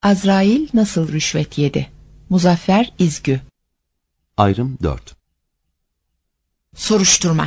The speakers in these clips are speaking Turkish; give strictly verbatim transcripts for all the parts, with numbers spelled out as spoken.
Azrail nasıl rüşvet yedi? Muzaffer İzgü. Ayrım dört. Soruşturma.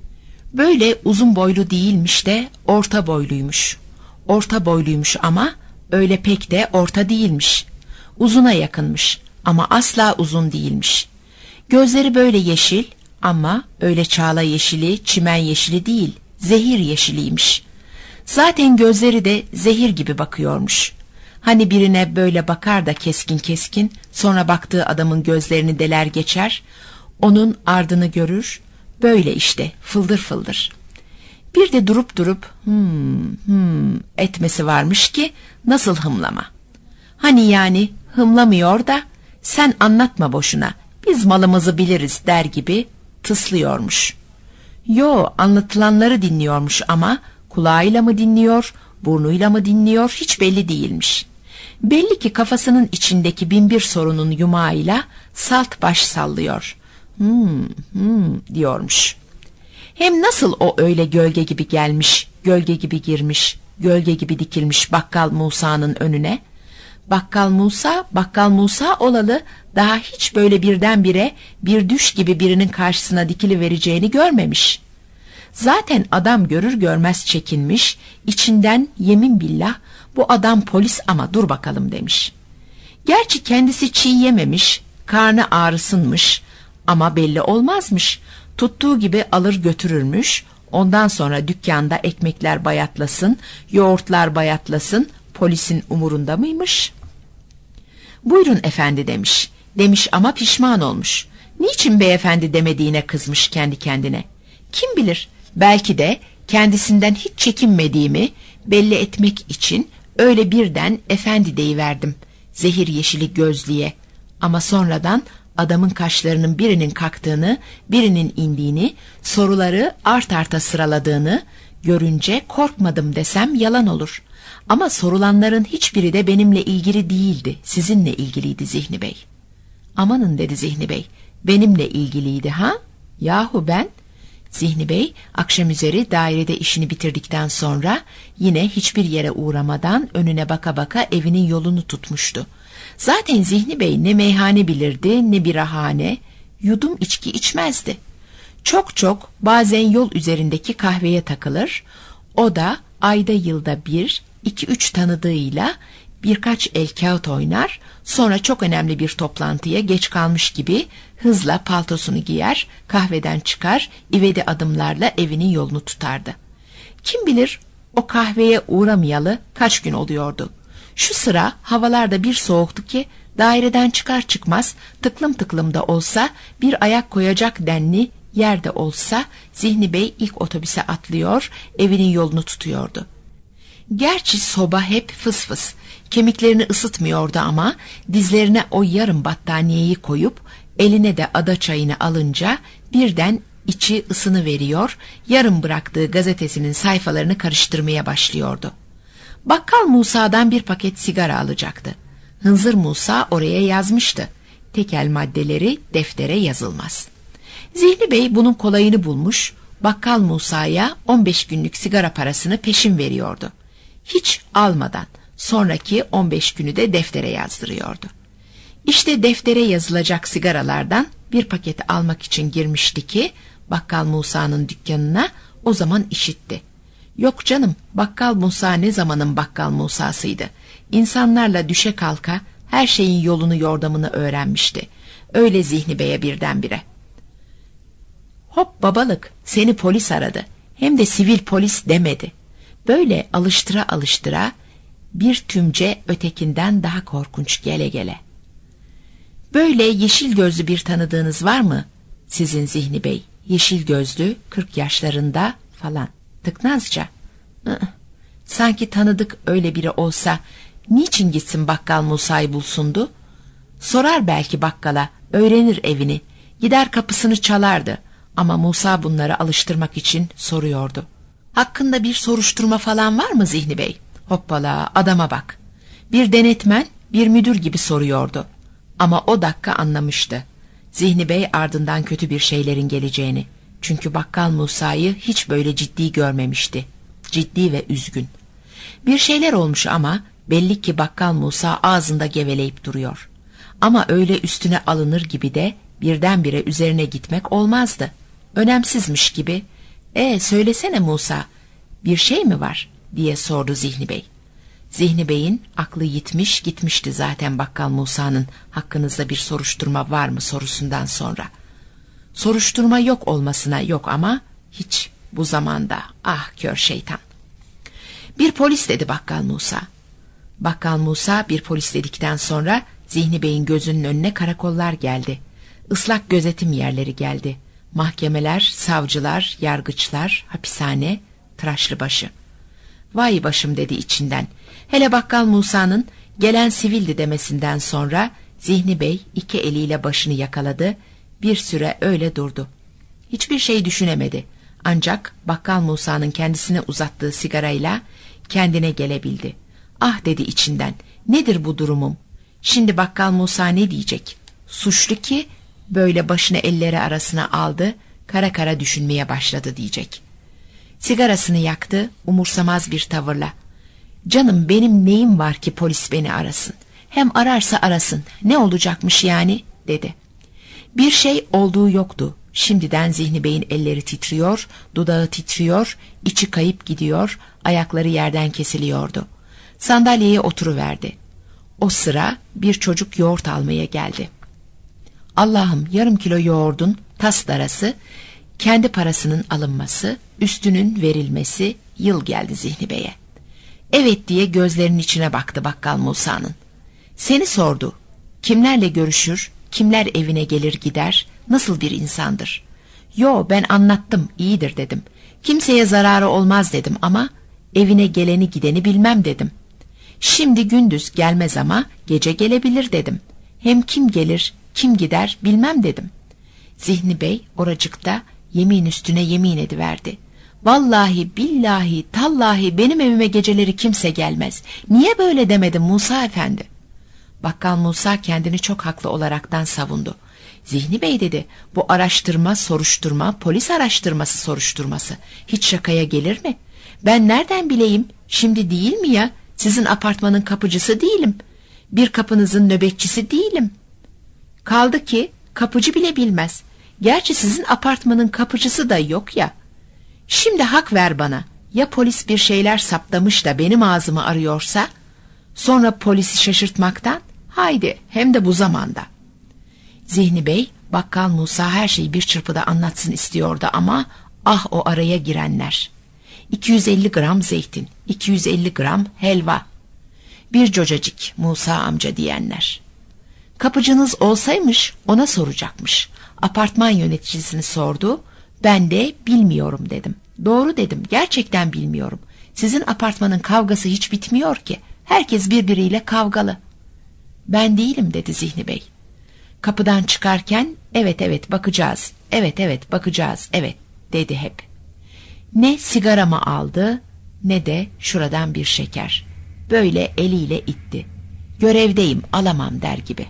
Böyle uzun boylu değilmiş de orta boyluymuş. Orta boyluymuş ama öyle pek de orta değilmiş. Uzuna yakınmış ama asla uzun değilmiş. Gözleri böyle yeşil ama öyle çağla yeşili, çimen yeşili değil, zehir yeşiliymiş. Zaten gözleri de zehir gibi bakıyormuş. Hani birine böyle bakar da keskin keskin, sonra baktığı adamın gözlerini deler geçer, onun ardını görür, böyle işte fıldır fıldır. Bir de durup durup hmm hmm etmesi varmış ki nasıl hımlama. Hani yani hımlamıyor da sen anlatma boşuna, biz malımızı biliriz der gibi tıslıyormuş. Yo, anlatılanları dinliyormuş ama kulağıyla mı dinliyor, burnuyla mı dinliyor hiç belli değilmiş. Belli ki kafasının içindeki binbir sorunun yumağıyla salt baş sallıyor. Hmm, hmm diyormuş. Hem nasıl o öyle gölge gibi gelmiş, gölge gibi girmiş, gölge gibi dikilmiş Bakkal Musa'nın önüne? Bakkal Musa, Bakkal Musa olalı daha hiç böyle birdenbire bir düş gibi birinin karşısına dikili vereceğini görmemiş. Zaten adam görür görmez çekinmiş, içinden yemin billah bu adam polis ama dur bakalım demiş. Gerçi kendisi çiğ yememiş, karnı ağrısınmış ama belli olmazmış. Tuttuğu gibi alır götürürmüş, ondan sonra dükkanda ekmekler bayatlasın, yoğurtlar bayatlasın, polisin umurunda mıymış? Buyurun efendi demiş, demiş ama pişman olmuş. Niçin beyefendi demediğine kızmış kendi kendine. Kim bilir, belki de kendisinden hiç çekinmediğimi belli etmek için öyle birden efendi deyiverdim, zehir yeşili gözlüye. Ama sonradan adamın kaşlarının birinin kalktığını, birinin indiğini, soruları art arta sıraladığını görünce korkmadım desem yalan olur. Ama sorulanların hiçbiri de benimle ilgili değildi, sizinle ilgiliydi Zihni Bey. Amanın dedi Zihni Bey, benimle ilgiliydi ha? Yahu ben... Zihni Bey akşam üzeri dairede işini bitirdikten sonra yine hiçbir yere uğramadan önüne baka baka evinin yolunu tutmuştu. Zaten Zihni Bey ne meyhane bilirdi ne birahane, yudum içki içmezdi. Çok çok bazen yol üzerindeki kahveye takılır, o da ayda yılda bir, iki üç tanıdığıyla birkaç el kağıt oynar, sonra çok önemli bir toplantıya geç kalmış gibi hızla paltosunu giyer, kahveden çıkar, ivedi adımlarla evinin yolunu tutardı. Kim bilir o kahveye uğramayalı kaç gün oluyordu. Şu sıra havalarda bir soğuktu ki daireden çıkar çıkmaz tıklım tıklım da olsa bir ayak koyacak denli yerde olsa Zihni Bey ilk otobüse atlıyor, evinin yolunu tutuyordu. Gerçi soba hep fıs fıs, kemiklerini ısıtmıyordu ama dizlerine o yarım battaniyeyi koyup eline de ada çayını alınca birden içi ısını veriyor, yarım bıraktığı gazetesinin sayfalarını karıştırmaya başlıyordu. Bakkal Musa'dan bir paket sigara alacaktı. Hınzır Musa oraya yazmıştı. Tekel maddeleri deftere yazılmaz. Zihni Bey bunun kolayını bulmuş, Bakkal Musa'ya on beş günlük sigara parasını peşin veriyordu. Hiç almadan sonraki on beş günü de deftere yazdırıyordu. İşte deftere yazılacak sigaralardan bir paket almak için girmişti ki Bakkal Musa'nın dükkanına, o zaman işitti. Yok canım, Bakkal Musa ne zamanın Bakkal Musa'sıydı. İnsanlarla düşe kalka her şeyin yolunu yordamını öğrenmişti. Öyle Zihni Bey'e birdenbire. Hop babalık, seni polis aradı. Hem de sivil polis demedi. Böyle alıştıra alıştıra bir tümce ötekinden daha korkunç gele gele. Böyle yeşil gözlü bir tanıdığınız var mı sizin Zihni Bey? Yeşil gözlü, kırk yaşlarında falan, tıknazca. Sanki tanıdık öyle biri olsa niçin gitsin Bakkal Musa'yı bulsundu? Sorar belki bakkala, öğrenir evini, gider kapısını çalardı. Ama Musa bunları alıştırmak için soruyordu. Hakkında bir soruşturma falan var mı Zihni Bey? Hoppala, adama bak. Bir denetmen, bir müdür gibi soruyordu. Ama o dakika anlamıştı. Zihni Bey ardından kötü bir şeylerin geleceğini. Çünkü Bakkal Musa'yı hiç böyle ciddi görmemişti. Ciddi ve üzgün. Bir şeyler olmuş ama Belli ki Bakkal Musa ağzında geveleyip duruyor. Ama öyle üstüne alınır gibi de birdenbire üzerine gitmek olmazdı. Önemsizmiş gibi, "E söylesene Musa, bir şey mi var?" diye sordu Zihni Bey. Zihni Bey'in aklı yitmiş gitmişti zaten Bakkal Musa'nın hakkınızda bir soruşturma var mı sorusundan sonra. Soruşturma yok olmasına yok ama hiç bu zamanda, ah kör şeytan. "Bir polis," dedi Bakkal Musa. Bakkal Musa bir polis dedikten sonra Zihni Bey'in gözünün önüne karakollar geldi. Islak gözetim yerleri geldi. Mahkemeler, savcılar, yargıçlar, hapishane, tıraşlıbaşı. "Vay başım," dedi içinden. Hele Bakkal Musa'nın "gelen sivildi" demesinden sonra Zihni Bey iki eliyle başını yakaladı. Bir süre öyle durdu. Hiçbir şey düşünemedi. Ancak Bakkal Musa'nın kendisine uzattığı sigarayla kendine gelebildi. "Ah," dedi içinden, "nedir bu durumum? Şimdi Bakkal Musa ne diyecek? Suçlu ki böyle başını elleri arasına aldı, kara kara düşünmeye başladı diyecek." Sigarasını yaktı, umursamaz bir tavırla. "Canım, benim neyim var ki polis beni arasın? Hem ararsa arasın, ne olacakmış yani?" dedi. Bir şey olduğu yoktu. Şimdiden Zihni Bey'in elleri titriyor, dudağı titriyor, içi kayıp gidiyor, ayakları yerden kesiliyordu. Sandalyeye oturuverdi. O sıra bir çocuk yoğurt almaya geldi. Allah'ım, yarım kilo yoğurdun tas darası, kendi parasının alınması, üstünün verilmesi, yıl geldi Zihni Bey'e. Evet diye gözlerinin içine baktı Bakkal Musa'nın. Seni sordu. Kimlerle görüşür, kimler evine gelir gider, nasıl bir insandır? Yo, ben anlattım, iyidir dedim. Kimseye zararı olmaz dedim ama evine geleni gideni bilmem dedim. Şimdi gündüz gelmez ama gece gelebilir dedim. Hem kim gelir, kim gider bilmem dedim. Zihni Bey oracıkta yemin üstüne yemin ediverdi. Vallahi, billahi, tallahi benim evime geceleri kimse gelmez. Niye böyle demedim Musa Efendi? Bakkal Musa kendini çok haklı olaraktan savundu. Zihni Bey dedi, bu araştırma, soruşturma, polis araştırması soruşturması. Hiç şakaya gelir mi? Ben nereden bileyim? Şimdi değil mi ya? Sizin apartmanın kapıcısı değilim. Bir kapınızın nöbetçisi değilim. Kaldı ki kapıcı bile bilmez. Gerçi sizin apartmanın kapıcısı da yok ya. Şimdi hak ver bana. Ya polis bir şeyler saptamış da benim ağzımı arıyorsa? Sonra polisi şaşırtmaktan? Haydi, hem de bu zamanda. Zihni Bey, Bakkal Musa her şeyi bir çırpıda anlatsın istiyordu ama ah o araya girenler. iki yüz elli gram zeytin, iki yüz elli gram helva. Bir cocacık Musa amca diyenler. Kapıcınız olsaymış ona soracakmış. Apartman yöneticisini sordu. Ben de bilmiyorum dedim. Doğru dedim, gerçekten bilmiyorum. Sizin apartmanın kavgası hiç bitmiyor ki. Herkes birbiriyle kavgalı. Ben değilim dedi Zihni Bey. Kapıdan çıkarken evet evet bakacağız, evet evet bakacağız, evet dedi hep. Ne sigaramı aldı ne de şuradan bir şeker. Böyle eliyle itti. Görevdeyim, alamam der gibi.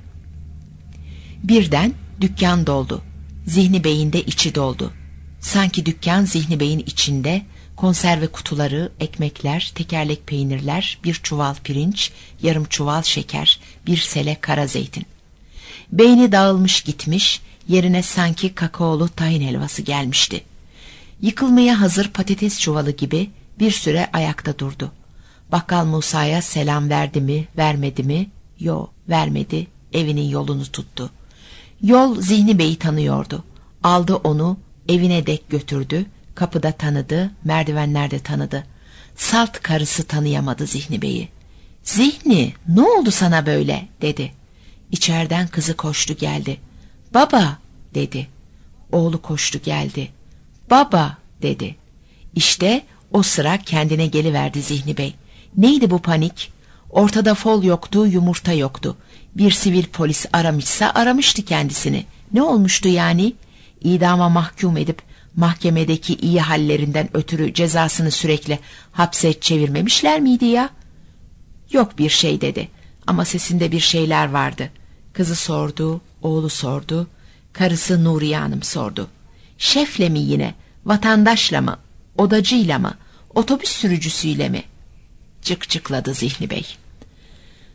Birden dükkan doldu. Zihni Bey'in de içi doldu. Sanki dükkan Zihni Bey'in içinde, konserve kutuları, ekmekler, tekerlek peynirler, bir çuval pirinç, yarım çuval şeker, bir sele kara zeytin. Beyni dağılmış gitmiş, yerine sanki kakaolu tahin helvası gelmişti. Yıkılmaya hazır patates çuvalı gibi bir süre ayakta durdu. Bakkal Musa'ya selam verdi mi, vermedi mi? Yo, vermedi, evinin yolunu tuttu. Yol Zihni Bey'i tanıyordu. Aldı onu, evine dek götürdü, kapıda tanıdı, merdivenlerde tanıdı. Salt karısı tanıyamadı Zihni Bey'i. Zihni, ne oldu sana böyle dedi. İçeriden kızı koştu geldi. Baba dedi. Oğlu koştu geldi. Baba dedi. İşte o sıra kendine geliverdi Zihni Bey. Neydi bu panik? Ortada fol yoktu, yumurta yoktu. Bir sivil polis aramışsa aramıştı kendisini. Ne olmuştu yani? İdama mahkum edip mahkemedeki iyi hallerinden ötürü cezasını sürekli hapse çevirmemişler miydi ya? Yok bir şey dedi ama sesinde bir şeyler vardı. Kızı sordu, oğlu sordu, karısı Nuriye Hanım sordu. Şefle mi yine, vatandaşla mı, odacıyla mı, otobüs sürücüsüyle mi? Cık cıkladı Zihni Bey.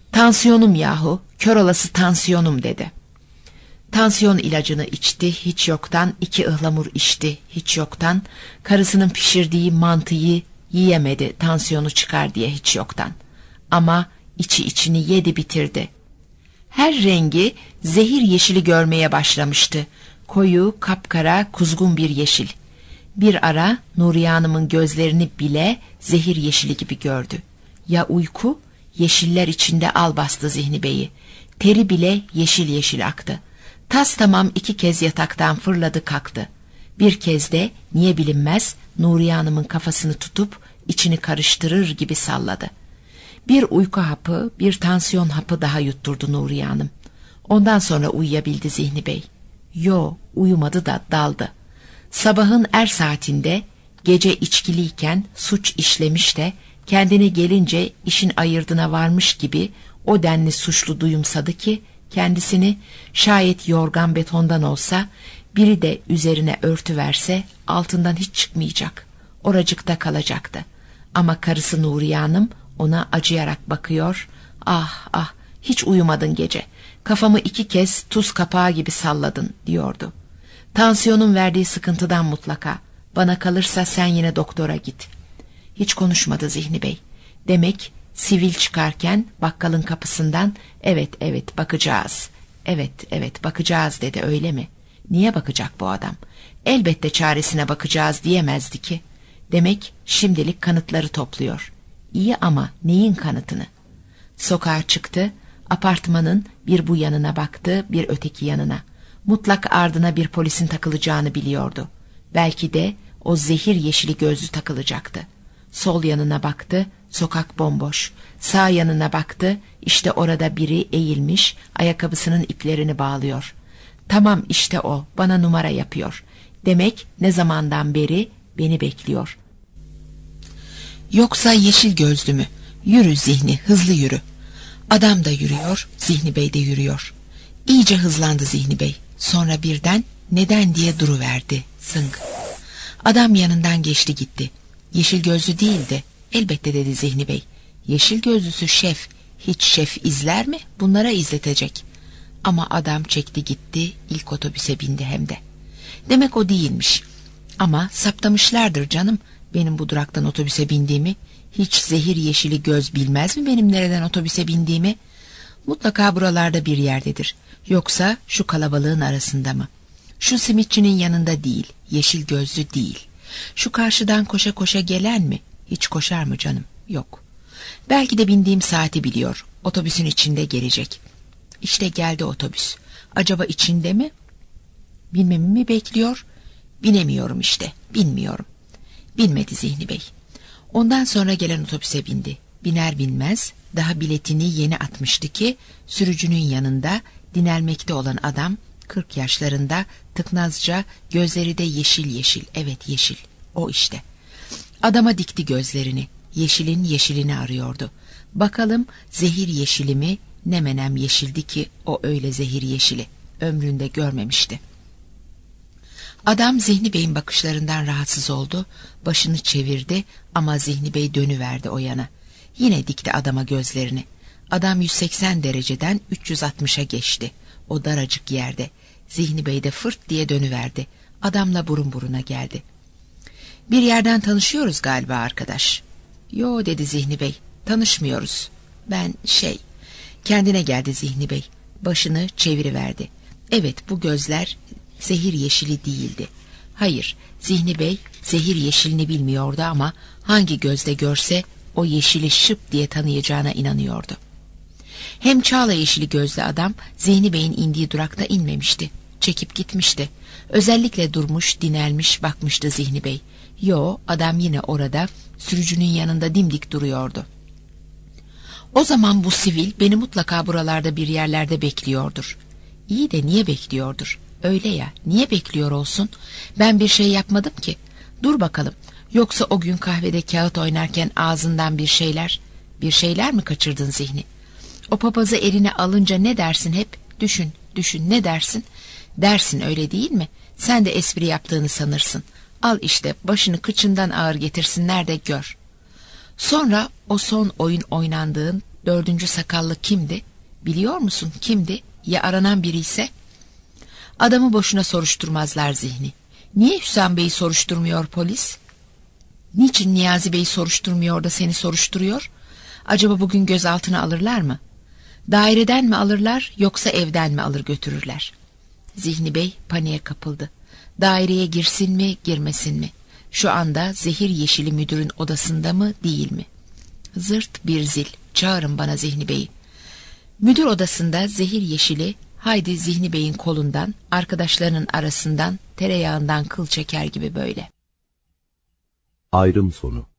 Tansiyonum yahu, kör olası tansiyonum dedi. Tansiyon ilacını içti, hiç yoktan iki ıhlamur içti, hiç yoktan. Karısının pişirdiği mantıyı yiyemedi, tansiyonu çıkar diye hiç yoktan. Ama içi içini yedi bitirdi. Her rengi zehir yeşili görmeye başlamıştı. Koyu, kapkara, kuzgun bir yeşil. Bir ara Nuriye Hanım'ın gözlerini bile zehir yeşili gibi gördü. Ya uyku? Yeşiller içinde al bastı Zihni Bey'i. Teri bile yeşil yeşil aktı. Tas tamam iki kez yataktan fırladı kalktı. Bir kez de niye bilinmez Nuriye Hanım'ın kafasını tutup içini karıştırır gibi salladı. Bir uyku hapı, bir tansiyon hapı daha yutturdu Nuriye Hanım. Ondan sonra uyuyabildi Zihni Bey. Yo, uyumadı da daldı. Sabahın er saatinde gece içkiliyken suç işlemiş de kendine gelince işin ayırdına varmış gibi o denli suçlu duyumsadı ki kendisini şayet yorgan betondan olsa biri de üzerine örtü verse altından hiç çıkmayacak. Oracıkta kalacaktı. Ama karısı Nuriye Hanım ona acıyarak bakıyor. Ah ah hiç uyumadın gece. Kafamı iki kez tuz kapağı gibi salladın diyordu. Tansiyonun verdiği sıkıntıdan mutlaka. Bana kalırsa sen yine doktora git. Hiç konuşmadı Zihni Bey. Demek sivil çıkarken bakkalın kapısından evet evet bakacağız. Evet evet bakacağız dedi öyle mi? Niye bakacak bu adam? Elbette çaresine bakacağız diyemezdi ki. Demek şimdilik kanıtları topluyor. İyi ama neyin kanıtını? Sokağa çıktı, apartmanın bir bu yanına baktı, bir öteki yanına. Mutlak ardına bir polisin takılacağını biliyordu. Belki de o zehir yeşili gözlü takılacaktı. Sol yanına baktı, sokak bomboş. Sağ yanına baktı, işte orada biri eğilmiş, ayakkabısının iplerini bağlıyor. Tamam işte o, bana numara yapıyor. Demek ne zamandan beri beni bekliyor. Yoksa yeşil gözlü mü? Yürü Zihni, hızlı yürü. Adam da yürüyor, Zihni Bey de yürüyor. İyice hızlandı Zihni Bey. Sonra birden neden diye duruverdi. Zınk. Adam yanından geçti gitti. Yeşil gözlü değildi. Elbette dedi Zihni Bey. Yeşil gözlüsü şef. Hiç şef izler mi? Bunlara izletecek. Ama adam çekti gitti. İlk otobüse bindi hem de. Demek o değilmiş. Ama saptamışlardır canım. Benim bu duraktan otobüse bindiğimi. Hiç zehir yeşili göz bilmez mi benim nereden otobüse bindiğimi? Mutlaka buralarda bir yerdedir. Yoksa şu kalabalığın arasında mı? Şu simitçinin yanında değil, yeşil gözlü değil. Şu karşıdan koşa koşa gelen mi? Hiç koşar mı canım? Yok. Belki de bindiğim saati biliyor. Otobüsün içinde gelecek. İşte geldi otobüs. Acaba içinde mi? Binmemi mi bekliyor? Binemiyorum işte, binmiyorum. Binmedi Zihni Bey. Ondan sonra gelen otobüse bindi. Biner binmez daha biletini yeni atmıştı ki sürücünün yanında dinelmekte olan adam kırk yaşlarında, tıknazca, gözleri de yeşil yeşil, evet yeşil, o işte. Adama dikti gözlerini, yeşilin yeşilini arıyordu. Bakalım zehir yeşili mi, ne menem yeşildi ki o öyle zehir yeşili, ömründe görmemişti. Adam Zihni Bey'in bakışlarından rahatsız oldu, başını çevirdi ama Zihni Bey dönüverdi o yana. Yine dikti adama gözlerini. Adam yüz seksen dereceden üç yüz altmışa geçti. O daracık yerde. Zihni Bey de fırt diye dönüverdi. Adamla burun buruna geldi. Bir yerden tanışıyoruz galiba arkadaş. Yo dedi Zihni Bey. Tanışmıyoruz. Ben şey... Kendine geldi Zihni Bey. Başını çeviriverdi. Evet bu gözler zehir yeşili değildi. Hayır, Zihni Bey zehir yeşilini bilmiyordu ama hangi gözle görse o yeşili şıp diye tanıyacağına inanıyordu. Hem çağla yeşili gözlü adam Zihni Bey'in indiği durakta inmemişti. Çekip gitmişti. Özellikle durmuş, dinelmiş, bakmıştı Zihni Bey. Yo, adam yine orada, sürücünün yanında dimdik duruyordu. O zaman bu sivil beni mutlaka buralarda bir yerlerde bekliyordur. İyi de niye bekliyordur? Öyle ya, niye bekliyor olsun? Ben bir şey yapmadım ki. Dur bakalım, yoksa o gün kahvede kağıt oynarken ağzından bir şeyler, bir şeyler mi kaçırdın Zihni? O papazı eline alınca ne dersin hep? Düşün, düşün, ne dersin? Dersin öyle değil mi? Sen de espri yaptığını sanırsın. Al işte, başını kıçından ağır getirsinler de gör. Sonra o son oyun oynandığın Dördüncü sakallı kimdi? Biliyor musun kimdi? Ya aranan biri ise? Adamı boşuna soruşturmazlar Zihni. Niye Hüsam Bey'i soruşturmuyor polis? Niçin Niyazi Bey'i soruşturmuyor da seni soruşturuyor? Acaba bugün gözaltına alırlar mı? Daireden mi alırlar yoksa evden mi alır götürürler? Zihni Bey paniğe kapıldı. Daireye girsin mi girmesin mi? Şu anda zehir yeşili müdürün odasında mı değil mi? Zırt bir zil. Çağırın bana Zihni Bey'i. Müdür odasında zehir yeşili haydi Zihni Bey'in kolundan, arkadaşlarının arasından tereyağından kıl çeker gibi böyle. Ayrım sonu.